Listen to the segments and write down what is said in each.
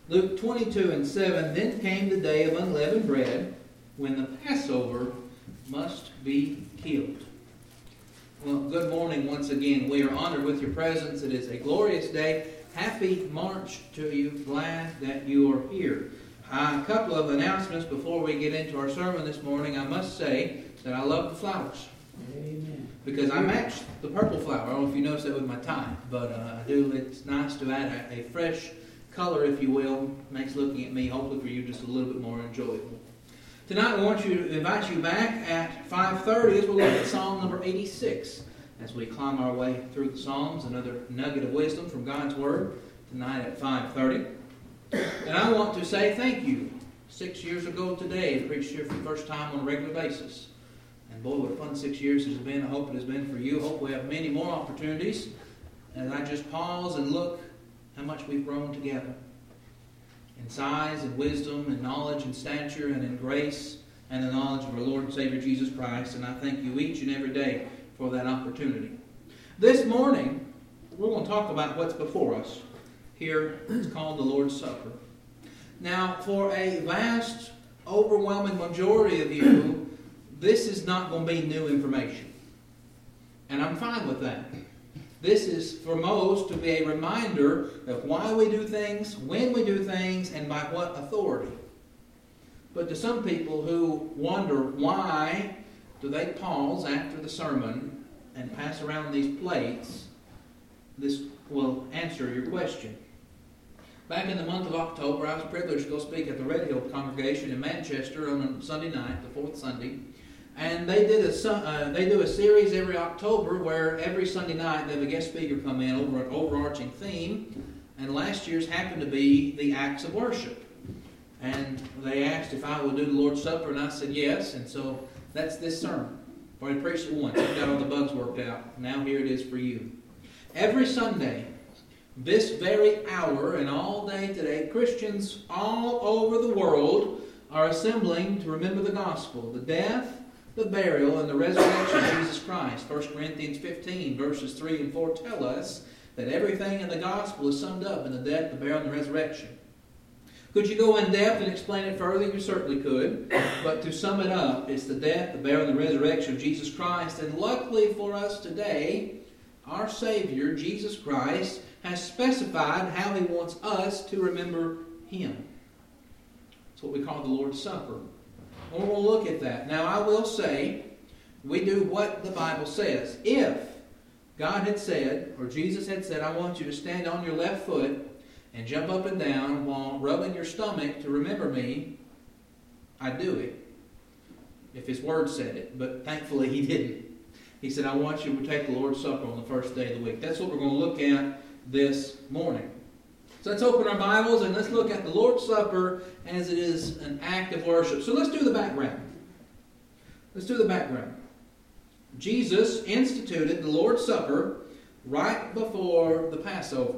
Luke 22:7, then came the day of unleavened bread, when the Passover must be killed. Well, good morning once again. We are honored with your presence. It is a glorious day. Happy March to you. Glad that you are here. A couple of announcements before we get into our sermon this morning. I must say that I love the flowers. Amen. Because I matched the purple flower. I don't know if you noticed that with my tie, but I do. It's nice to add a fresh color, if you will. Makes looking at me, hopefully for you, just a little bit more enjoyable. Tonight, I want to invite you back at 5:30 as we'll look at Psalm number 86 as we climb our way through the Psalms, another nugget of wisdom from God's Word tonight at 5:30. And I want to say thank you. 6 years ago today, I preached here for the first time on a regular basis. And boy, what a fun 6 years it has been. I hope it has been for you. I hope we have many more opportunities. And I just pause and look how much we've grown together. In size and wisdom and knowledge and stature and in grace and the knowledge of our Lord and Savior Jesus Christ. And I thank you each and every day for that opportunity. This morning, we're going to talk about what's before us. Here, it's called the Lord's Supper. Now, for a vast, overwhelming majority of you, this is not going to be new information. And I'm fine with that. This is, for most, to be a reminder of why we do things, when we do things, and by what authority. But to some people who wonder why do they pause after the sermon and pass around these plates, this will answer your question. Back in the month of October, I was privileged to go speak at the Red Hill congregation in Manchester on a Sunday night, the fourth Sunday. And they do a series every October where every Sunday night they have a guest speaker come in over an overarching theme. And last year's happened to be the acts of worship. And they asked if I would do the Lord's Supper, and I said yes. And so that's this sermon. I've already preached it once. I've got all the bugs worked out. Now here it is for you. Every Sunday, this very hour and all day today, Christians all over the world are assembling to remember the gospel, the death, the burial, and the resurrection of Jesus Christ. 1 Corinthians 15, verses 3 and 4 tell us that everything in the gospel is summed up in the death, the burial, and the resurrection. Could you go in depth and explain it further? You certainly could. But to sum it up, it's the death, the burial, and the resurrection of Jesus Christ. And luckily for us today, our Savior, Jesus Christ, has specified how He wants us to remember Him. It's what we call the Lord's Supper. And we'll look at that. Now, I will say, we do what the Bible says. If God had said, or Jesus had said, I want you to stand on your left foot and jump up and down while rubbing your stomach to remember me, I'd do it. If His Word said it. But thankfully He didn't. He said, I want you to take the Lord's Supper on the first day of the week. That's what we're going to look at this morning. So let's open our Bibles and let's look at the Lord's Supper as it is an act of worship. So let's do the background. Let's do the background. Jesus instituted the Lord's Supper right before the Passover.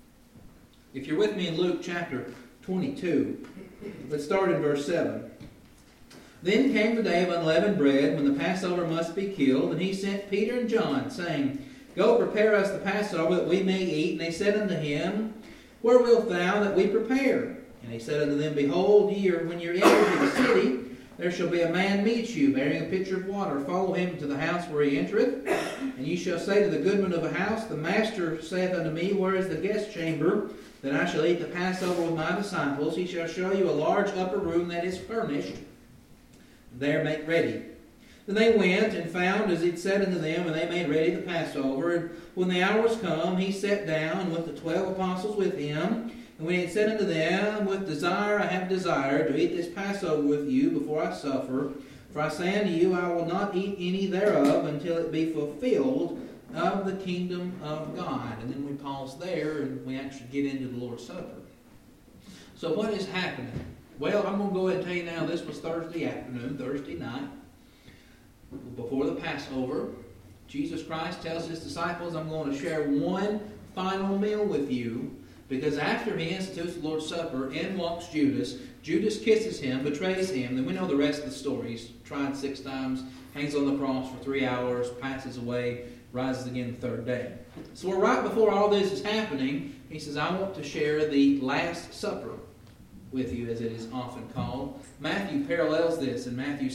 If you're with me in Luke chapter 22, let's start in verse 7. Then came the day of unleavened bread, when the Passover must be killed, and He sent Peter and John, saying, Go, prepare us the Passover, that we may eat. And they said unto Him, Where wilt thou that we prepare? And He said unto them, Behold, when ye enter into the city, there shall be a man meet you, bearing a pitcher of water. Follow him to the house where he entereth. And ye shall say to the goodman of the house, The Master saith unto me, Where is the guest chamber, that I shall eat the Passover with my disciples? He shall show you a large upper room that is furnished. There make ready. Then they went and found as He'd said unto them, and they made ready the Passover. And when the hour was come, He sat down with the 12 apostles with Him. And when He had said unto them, With desire I have desired to eat this Passover with you before I suffer. For I say unto you, I will not eat any thereof until it be fulfilled of the kingdom of God. And then we pause there and we actually get into the Lord's Supper. So what is happening? Well, I'm going to go ahead and tell you now, this was Thursday afternoon, Thursday night, before the Passover. Jesus Christ tells His disciples, I'm going to share one final meal with you, because after He institutes the Lord's Supper, in walks Judas. Judas kisses Him, betrays Him. Then we know the rest of the story. He's tried 6 times, hangs on the cross for 3 hours, passes away, rises again the third day. So we're right before all this is happening. He says, I want to share the Last Supper with you, as it is often called. Matthew parallels this in Matthew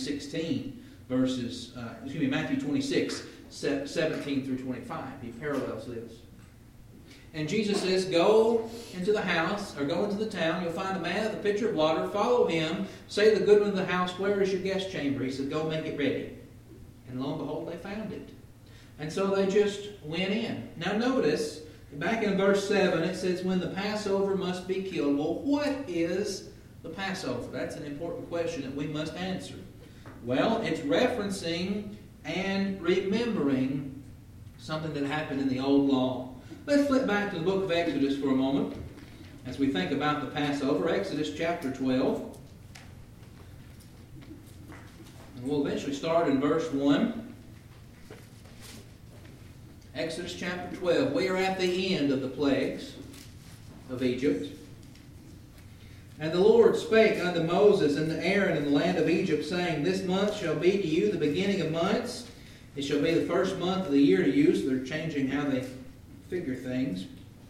26, 17 through 25. He parallels this. And Jesus says, go into the house, or go into the town. You'll find a man with a pitcher of water. Follow him. Say to the goodman of the house, where is your guest chamber? He said, go make it ready. And lo and behold, they found it. And so they just went in. Now notice, back in verse 7, it says, when the Passover must be killed. Well, what is the Passover? That's an important question that we must answer. Well, it's referencing and remembering something that happened in the old law. Let's flip back to the book of Exodus for a moment as we think about the Passover. Exodus chapter 12. And we'll eventually start in verse 1. Exodus chapter 12. We are at the end of the plagues of Egypt. And the Lord spake unto Moses and to Aaron in the land of Egypt, saying, this month shall be to you the beginning of months. It shall be the first month of the year to you. So they're changing how they figure things.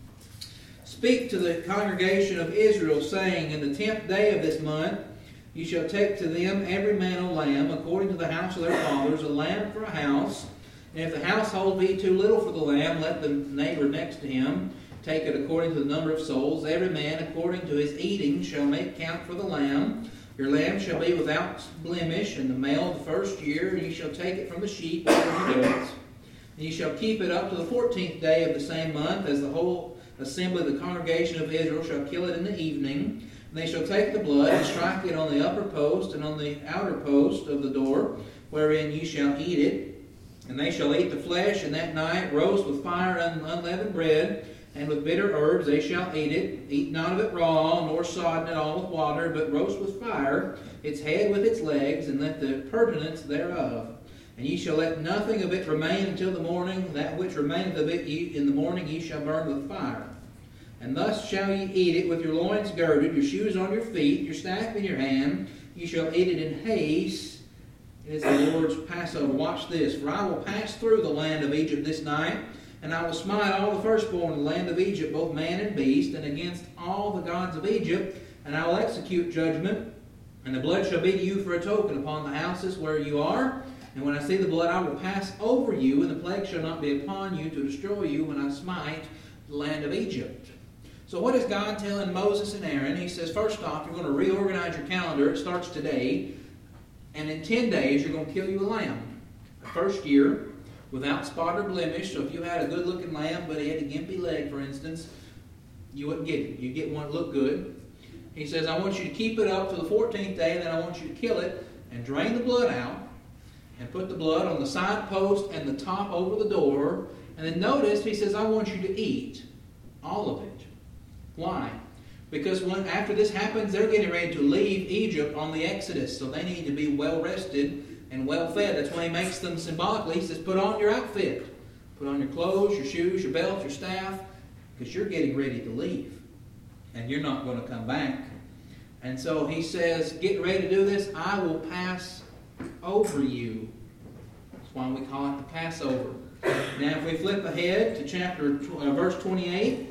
Speak to the congregation of Israel, saying, in the 10th day of this month you shall take to them every man a lamb, according to the house of their fathers, a lamb for a house. And if the household be too little for the lamb, let the neighbor next to him take it according to the number of souls. Every man according to his eating shall make count for the lamb. Your lamb shall be without blemish, and the male of the first year, and you shall take it from the sheep or from the goats. And ye shall keep it up to the 14th day of the same month, as the whole assembly of the congregation of Israel shall kill it in the evening. And they shall take the blood and strike it on the upper post and on the outer post of the door, wherein ye shall eat it. And they shall eat the flesh, and that night roast with fire and unleavened bread, and with bitter herbs they shall eat it. Eat not of it raw, nor sodden it all with water, but roast with fire its head with its legs, and let the purtenance thereof. And ye shall let nothing of it remain until the morning. That which remaineth of it in the morning ye shall burn with fire. And thus shall ye eat it with your loins girded, your shoes on your feet, your staff in your hand. Ye shall eat it in haste. It is the Lord's Passover. Watch this. For I will pass through the land of Egypt this night, and I will smite all the firstborn in the land of Egypt, both man and beast, and against all the gods of Egypt. And I will execute judgment, and the blood shall be to you for a token upon the houses where you are. And when I see the blood, I will pass over you, and the plague shall not be upon you to destroy you when I smite the land of Egypt. So what is God telling Moses and Aaron? He says, first off, you're going to reorganize your calendar. It starts today. And in 10 days, you're going to kill you a lamb. The first year, without spot or blemish. So if you had a good-looking lamb, but it had a gimpy leg, for instance, you wouldn't get it. You'd get one that looked good. He says, I want you to keep it up to the 14th day, and then I want you to kill it and drain the blood out. And put the blood on the side post and the top over the door. And then notice, he says, I want you to eat all of it. Why? Because after this happens, they're getting ready to leave Egypt on the Exodus. So they need to be well rested and well fed. That's why he makes them symbolically. He says, put on your outfit. Put on your clothes, your shoes, your belt, your staff. Because you're getting ready to leave. And you're not going to come back. And so he says, get ready to do this. I will pass over you. That's why we call it the Passover. Now if we flip ahead to verse 28,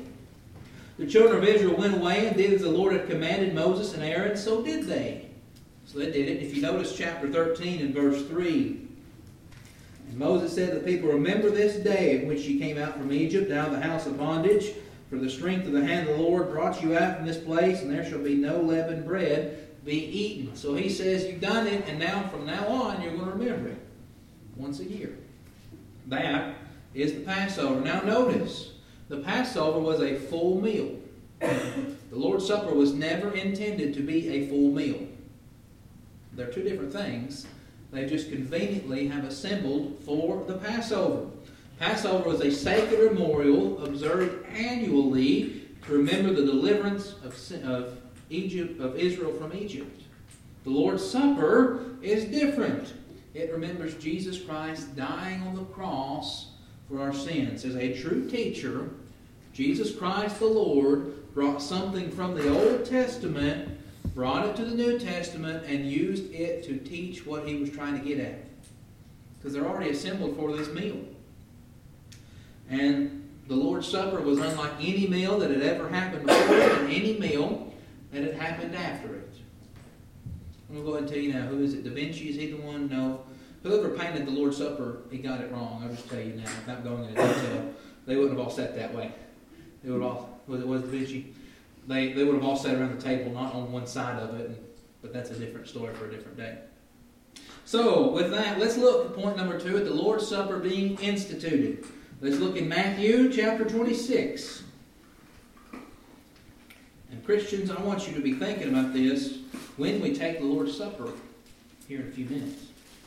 the children of Israel went away and did as the Lord had commanded Moses and Aaron, so did they. So they did it. If you notice chapter 13 and verse 3, and Moses said to the people, remember this day in which you came out from Egypt, out of the house of bondage, for the strength of the hand of the Lord brought you out from this place, and there shall be no leavened bread be eaten. So he says, you've done it, and now from now on, you're going to remember it once a year. That is the Passover. Now notice, the Passover was a full meal. The Lord's Supper was never intended to be a full meal. They're two different things. They just conveniently have assembled for the Passover. Passover was a sacred memorial observed annually to remember the deliverance of Israel from Egypt. The Lord's Supper is different. It remembers Jesus Christ dying on the cross for our sins. As a true teacher, Jesus Christ the Lord brought something from the Old Testament, brought it to the New Testament, and used it to teach what he was trying to get at. Because they're already assembled for this meal. And The Lord's Supper was unlike any meal that had ever happened before it and any meal that had happened after it. I'm going to go ahead and tell you now, who is it? Da Vinci, is he the one? No. Whoever painted the Lord's Supper, he got it wrong. I'll just tell you now, without going into detail. They wouldn't have all sat that way. They would have all, was it Da Vinci? They would have all sat around the table, not on one side of it, but that's a different story for a different day. So, with that, let's look at point number 2, at the Lord's Supper being instituted. Let's look in Matthew chapter 26. And Christians, I want you to be thinking about this when we take the Lord's Supper here in a few minutes.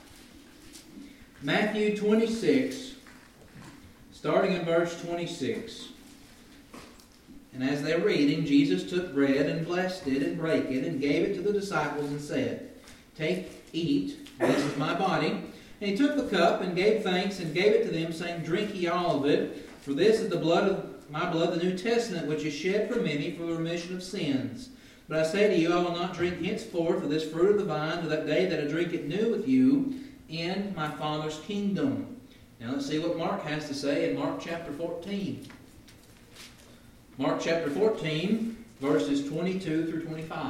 Matthew 26, starting in verse 26. And as they were eating, Jesus took bread and blessed it and brake it and gave it to the disciples and said, "Take, eat, this is my body." And he took the cup and gave thanks and gave it to them, saying, "Drink ye all of it, for this is the blood of my blood, the New Testament, which is shed for many for the remission of sins. But I say to you, I will not drink henceforth of this fruit of the vine to that day that I drink it new with you in my Father's kingdom." Now let's see what Mark has to say in Mark chapter 14. Mark chapter 14, verses 22 through 25.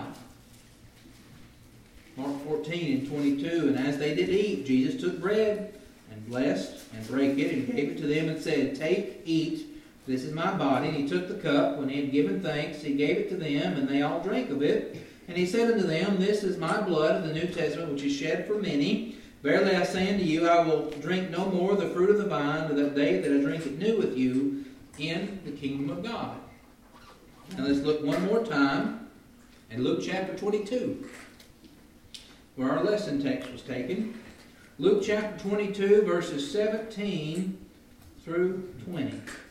Mark 14 and 22. And as they did eat, Jesus took bread and blessed and brake it and gave it to them and said, "Take, eat, this is my body." And he took the cup. When he had given thanks, he gave it to them, and they all drank of it. And he said unto them, "This is my blood of the New Testament, which is shed for many. Verily I say unto you, I will drink no more of the fruit of the vine to that day that I drink it new with you in the kingdom of God." Now let's look one more time at Luke chapter 22, where our lesson text was taken. Luke chapter 22, verses 17 through 20.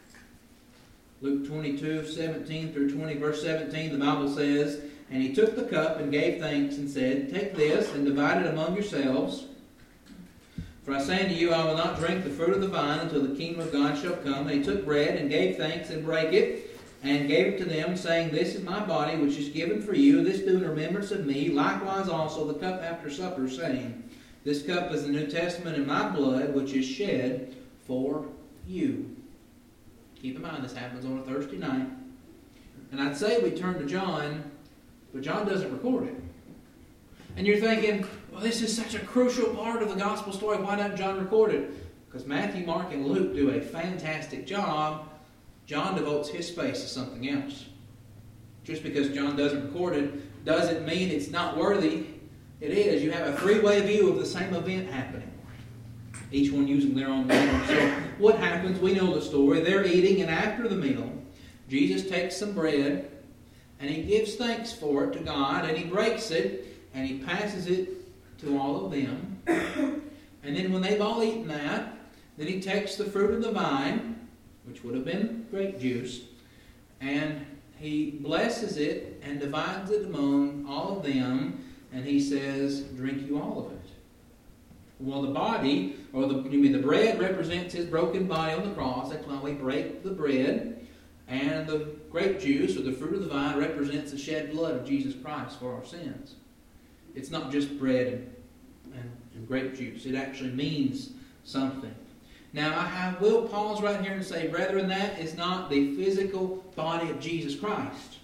Luke 22, 17 through 20, verse 17, the Bible says, "And he took the cup and gave thanks and said, Take this and divide it among yourselves. For I say unto you, I will not drink the fruit of the vine until the kingdom of God shall come." And he took bread and gave thanks and brake it and gave it to them, saying, "This is my body, which is given for you. This do in remembrance of me." Likewise also the cup after supper, saying, "This cup is the New Testament in my blood, which is shed for you." Keep in mind, this happens on a Thursday night. And I'd say we turn to John, but John doesn't record it. And you're thinking, well, this is such a crucial part of the gospel story. Why doesn't John record it? Because Matthew, Mark, and Luke do a fantastic job. John devotes his space to something else. Just because John doesn't record it doesn't mean it's not worthy. It is. You have a three-way view of the same event happening, each one using their own memory. So what happens? We know the story. They're eating, and after the meal, Jesus takes some bread, and he gives thanks for it to God, and he breaks it, and he passes it to all of them. And then when they've all eaten that, then he takes the fruit of the vine, which would have been grape juice, and he blesses it and divides it among all of them, and he says, "Drink you all of it." Well, the body, or the bread represents his broken body on the cross. That's why we break the bread. And the grape juice, or the fruit of the vine, represents the shed blood of Jesus Christ for our sins. It's not just bread and grape juice. It actually means something. Now, I will pause right here and say, brethren, that is not the physical body of Jesus Christ.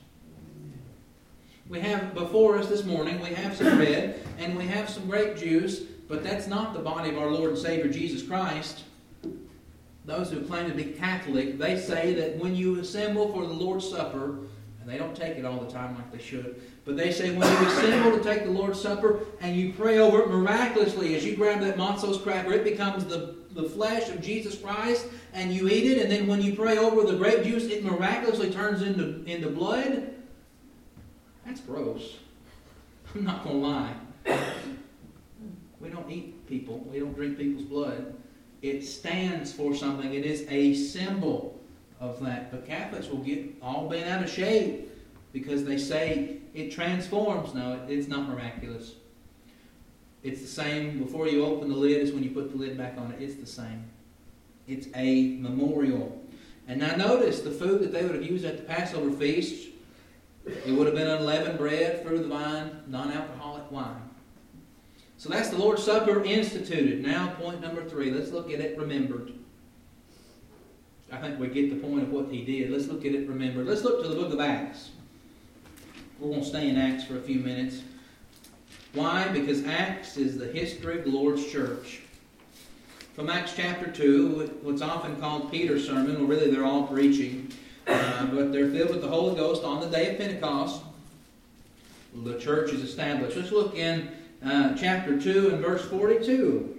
We have before us this morning, we have some bread and we have some grape juice, but that's not the body of our Lord and Savior Jesus Christ. Those who claim to be Catholic, they say that when you assemble for the Lord's Supper, and they don't take it all the time like they should, but they say when you assemble to take the Lord's Supper and you pray over it, miraculously, as you grab that Montzos cracker, it becomes the flesh of Jesus Christ, and you eat it, and then when you pray over the grape juice, it miraculously turns into blood. That's gross. I'm not going to lie. We don't eat people. We don't drink people's blood. It stands for something. It is a symbol of that. But Catholics will get all bent out of shape because they say it transforms. No, it's not miraculous. It's the same before you open the lid as when you put the lid back on it. It's the same. It's a memorial. And now notice the food that they would have used at the Passover feast. It would have been unleavened bread, fruit of the vine, non-alcoholic wine. So that's the Lord's Supper instituted. Now point number 3. Let's look at it remembered. I think we get the point of what he did. Let's look at it, remember. Let's look to the book of Acts. We're going to stay in Acts for a few minutes. Why? Because Acts is the history of the Lord's church. From Acts chapter 2, what's often called Peter's sermon, well really they're all preaching, but they're filled with the Holy Ghost on the day of Pentecost. The church is established. Let's look in chapter 2 and verse 42.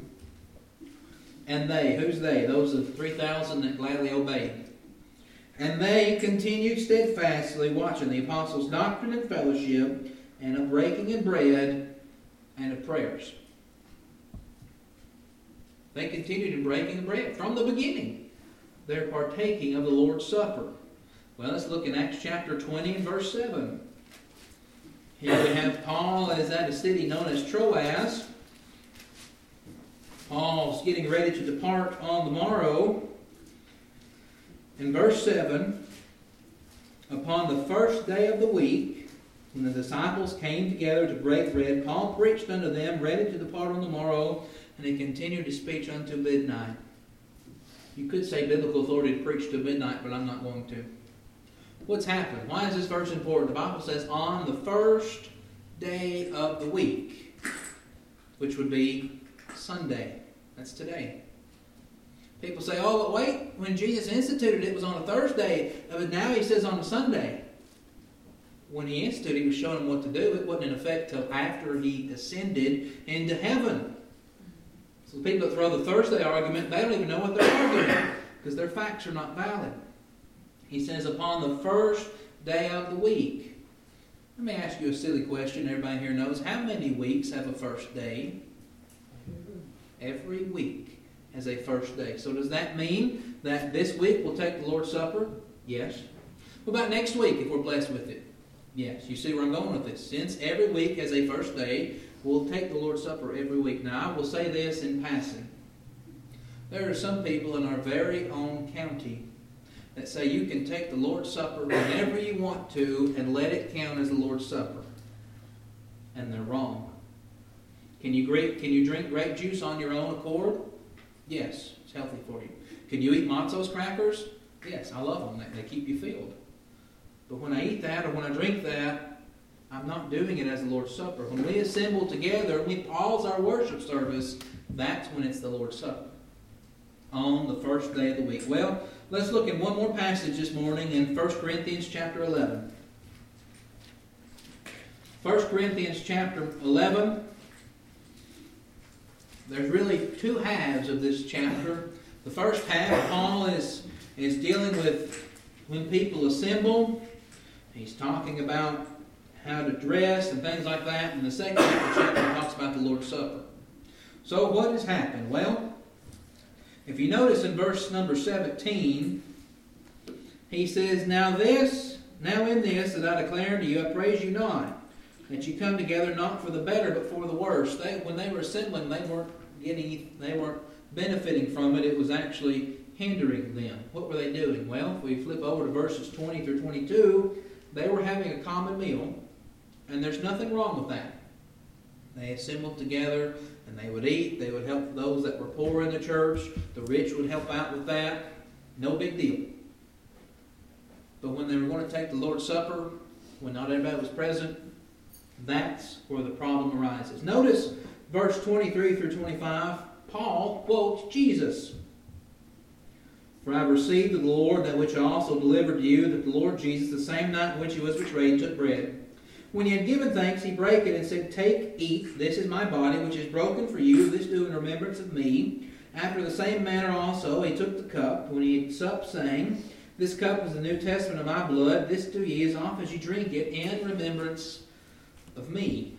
And they, who's they? Those of 3,000 that gladly obeyed. And they continued steadfastly watching the apostles' doctrine and fellowship, and of breaking of bread, and of prayers. They continued in breaking of bread from the beginning. They're partaking of the Lord's Supper. Well, let's look in Acts chapter 20 and verse 7. Here we have Paul is at a city known as Troas. Paul's getting ready to depart on the morrow. In verse 7, upon the first day of the week, when the disciples came together to break bread, Paul preached unto them, ready to depart on the morrow, and he continued his speech until midnight. You could say biblical authority to preach till midnight, but I'm not going to. What's happened? Why is this verse important? The Bible says, on the first day of the week, which would be Sunday. That's today. People say, oh, but wait, when Jesus instituted it was on a Thursday, but now he says on a Sunday. When he instituted, he was showing them what to do. It wasn't in effect till after he ascended into heaven. So the people that throw the Thursday argument, they don't even know what they're arguing because their facts are not valid. He says, upon the first day of the week. Let me ask you a silly question. Everybody here knows. How many weeks have a first day? Every week has a first day. So does that mean that this week we'll take the Lord's Supper? Yes. What about next week if we're blessed with it? Yes. You see where I'm going with this. Since every week has a first day, we'll take the Lord's Supper every week. Now, I will say this in passing. There are some people in our very own county that say you can take the Lord's Supper whenever you want to and let it count as the Lord's Supper. And they're wrong. Can you drink grape juice on your own accord? Yes, it's healthy for you. Can you eat Matzos crackers? Yes, I love them. They keep you filled. But when I eat that or when I drink that, I'm not doing it as the Lord's Supper. When we assemble together and we pause our worship service, that's when it's the Lord's Supper. On the first day of the week. Well, let's look at one more passage this morning in 1 Corinthians chapter 11. 1 Corinthians chapter 11. There's really two halves of this chapter. The first half, Paul is dealing with when people assemble. He's talking about how to dress and things like that. And the second half of the chapter talks about the Lord's Supper. So what has happened? Well, if you notice in verse number 17, he says, Now in this that I declare unto you, I praise you not, that you come together not for the better, but for the worse. When they were assembling, they weren't benefiting from it. It was actually hindering them. What were they doing? Well, if we flip over to verses 20 through 22, they were having a common meal, and there's nothing wrong with that. They assembled together, and they would eat. They would help those that were poor in the church. The rich would help out with that. No big deal. But when they were going to take the Lord's Supper, when not everybody was present, that's where the problem arises. Notice verse 23 through 25, Paul quotes Jesus. For I have received of the Lord that which I also delivered to you, that the Lord Jesus, the same night in which he was betrayed, took bread. When he had given thanks, he brake it and said, Take, eat, this is my body, which is broken for you. This do in remembrance of me. After the same manner also he took the cup, when he had supped, saying, This cup is the New Testament of my blood. This do ye as oft as you drink it in remembrance of me.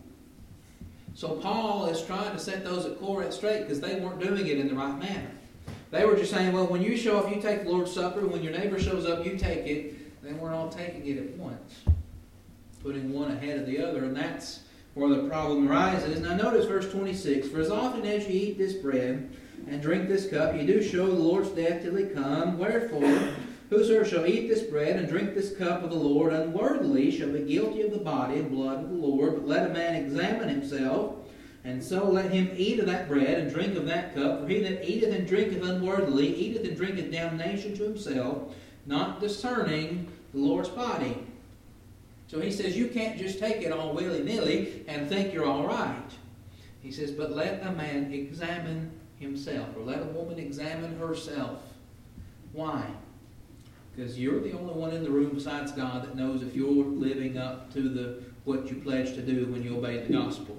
So Paul is trying to set those at Corinth straight because they weren't doing it in the right manner. They were just saying, well, when you show up, you take the Lord's Supper. When your neighbor shows up, you take it. They weren't all taking it at once, putting one ahead of the other, and that's where the problem arises. Now notice verse 26. For as often as ye eat this bread and drink this cup, ye do show the Lord's death till he come. Wherefore, whosoever shall eat this bread and drink this cup of the Lord unworthily shall be guilty of the body and blood of the Lord. But let a man examine himself, And so let him eat of that bread and drink of that cup. For he that eateth and drinketh unworthily eateth and drinketh damnation to himself, not discerning the Lord's body. So he says you can't just take it all willy-nilly and think you're all right. He says, but let a man examine himself, or let a woman examine herself. Why? Because you're the only one in the room besides God that knows if you're living up to what you pledge to do when you obey the gospel.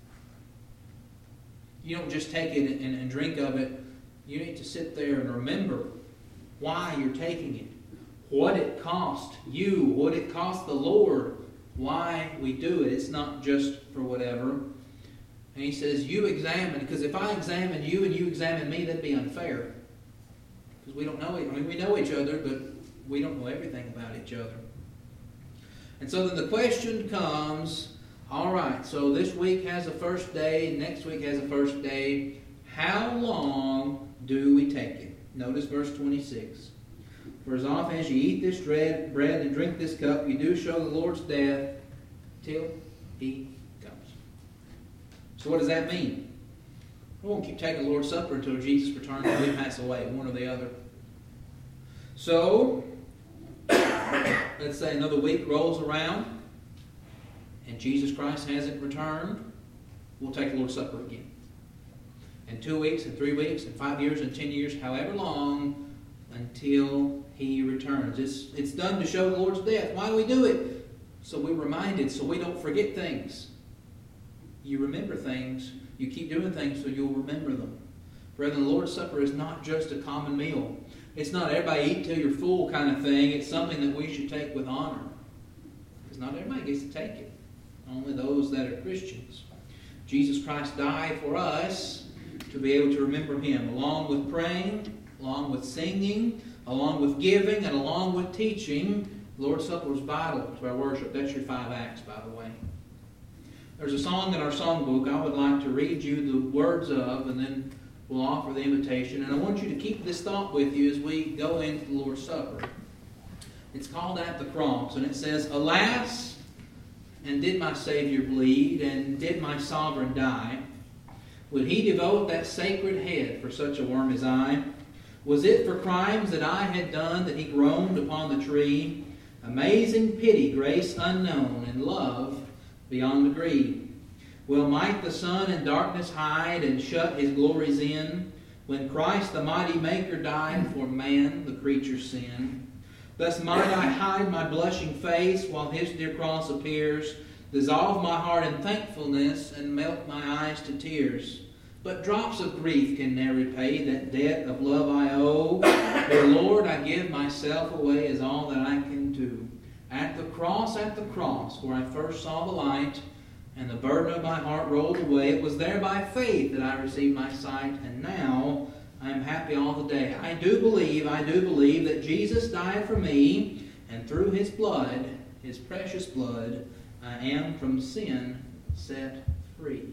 You don't just take it and drink of it. You need to sit there and remember why you're taking it. What it cost you, what it cost the Lord, why we do it. It's not just for whatever. And he says, you examine, because if I examine you and you examine me, that'd be unfair. Because we don't know, we know each other, but we don't know everything about each other. And so then the question comes, all right, so this week has a first day, next week has a first day. How long do we take it? Notice verse 26. For as often as you eat this bread and drink this cup, you do show the Lord's death till he comes. So what does that mean? We won't keep taking the Lord's Supper until Jesus returns or we pass away, one or the other. So, let's say another week rolls around and Jesus Christ hasn't returned, we'll take the Lord's Supper again. And 2 weeks, and 3 weeks, and 5 years, and 10 years, however long, until he returns. It's done to show the Lord's death. Why do we do it? So we're reminded, so we don't forget things. You remember things. You keep doing things so you'll remember them. Brethren, the Lord's Supper is not just a common meal. It's not everybody eat till you're full kind of thing. It's something that we should take with honor. Because not everybody gets to take it. Only those that are Christians. Jesus Christ died for us to be able to remember Him, along with praying, along with singing, along with giving, and along with teaching. The Lord's Supper is vital to our worship. That's your 5 acts, by the way. There's a song in our songbook I would like to read you the words of, and then we'll offer the invitation. And I want you to keep this thought with you as we go into the Lord's Supper. It's called At the Cross, and it says, Alas, and did my Savior bleed, and did my Sovereign die? Would He devote that sacred head for such a worm as I? Was it for crimes that I had done that He groaned upon the tree? Amazing pity, grace unknown, and love beyond degree. Well, might the sun in darkness hide and shut His glories in, when Christ the mighty Maker died for man, the creature's sin? Thus might I hide my blushing face while His dear cross appears, dissolve my heart in thankfulness and melt my eyes to tears. But drops of grief can ne'er repay that debt of love I owe. For Lord, I give myself away as all that I can do. At the cross, where I first saw the light, and the burden of my heart rolled away, it was there by faith that I received my sight, and now I am happy all the day. I do believe that Jesus died for me, and through His blood, His precious blood, I am from sin set free.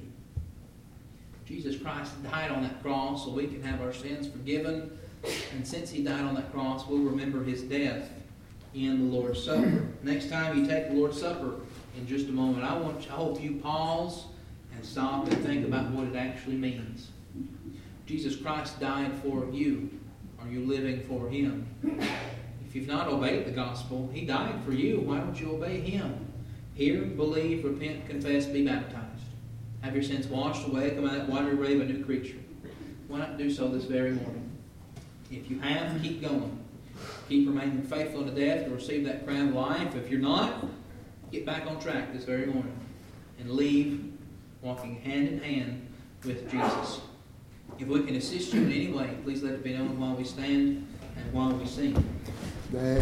Jesus Christ died on that cross so we can have our sins forgiven. And since He died on that cross, we'll remember His death in the Lord's Supper. Next time you take the Lord's Supper, in just a moment, I hope you pause and stop and think about what it actually means. Jesus Christ died for you. Are you living for Him? If you've not obeyed the gospel, He died for you. Why don't you obey Him? Hear, believe, repent, confess, be baptized. Have your sins washed away, come out of that watery grave a new creature. Why not do so this very morning? If you have, keep going. Keep remaining faithful unto death to receive that crown of life. If you're not, get back on track this very morning and leave walking hand in hand with Jesus. If we can assist you in any way, please let it be known while we stand and while we sing.